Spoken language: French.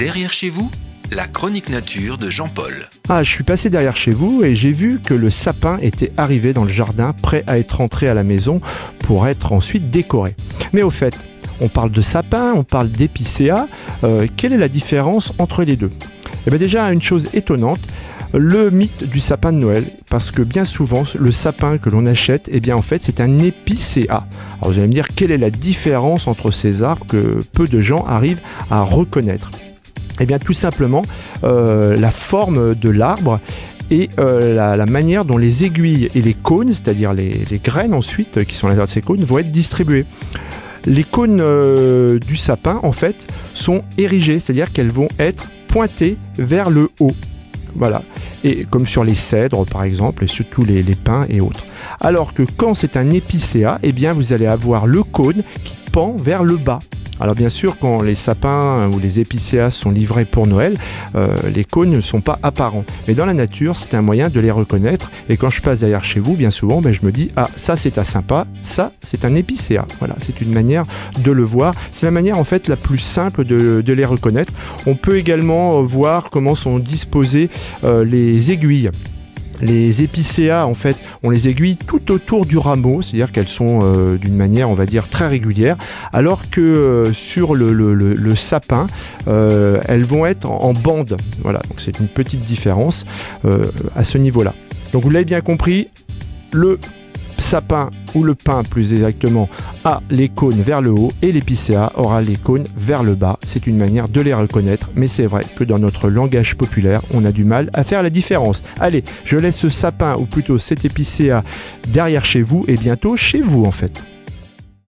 Derrière chez vous, la chronique nature de Jean-Paul. Ah, je suis passé derrière chez vous et j'ai vu que le sapin était arrivé dans le jardin, prêt à être rentré à la maison pour être ensuite décoré. Mais au fait, on parle de sapin, on parle d'épicéa. Quelle est la différence entre les deux ? Eh bien déjà, une chose étonnante, le mythe du sapin de Noël, parce que bien souvent, le sapin que l'on achète, eh bien en fait, c'est un épicéa. Alors vous allez me dire, quelle est la différence entre ces arbres que peu de gens arrivent à reconnaître ? Eh bien tout simplement, la forme de l'arbre et la manière dont les aiguilles et les cônes, c'est-à-dire les graines ensuite, qui sont à l'intérieur de ces cônes, vont être distribuées. Les cônes du sapin, en fait, sont érigés, c'est-à-dire qu'elles vont être pointées vers le haut. Voilà. Et comme sur les cèdres, par exemple, et surtout les pins et autres. Alors que quand c'est un épicéa, eh bien, vous allez avoir le cône qui pend vers le bas. Alors bien sûr, quand les sapins ou les épicéas sont livrés pour Noël, les cônes ne sont pas apparents. Mais dans la nature, c'est un moyen de les reconnaître. Et quand je passe derrière chez vous, bien souvent, je me dis, ah, ça c'est un sympa, ça c'est un épicéa. Voilà, c'est une manière de le voir. C'est la manière en fait la plus simple de les reconnaître. On peut également voir comment sont disposées les aiguilles. Les épicéas, en fait, ont les aiguilles tout autour du rameau, c'est-à-dire qu'elles sont d'une manière, on va dire, très régulière, alors que sur le sapin, elles vont être en bande. Voilà, donc c'est une petite différence à ce niveau-là. Donc vous l'avez bien compris, le sapin ou le pin plus exactement a les cônes vers le haut et l'épicéa aura les cônes vers le bas. C'est une manière de les reconnaître, mais c'est vrai que dans notre langage populaire, on a du mal à faire la différence. Allez, je laisse ce sapin ou plutôt cet épicéa derrière chez vous et bientôt chez vous en fait.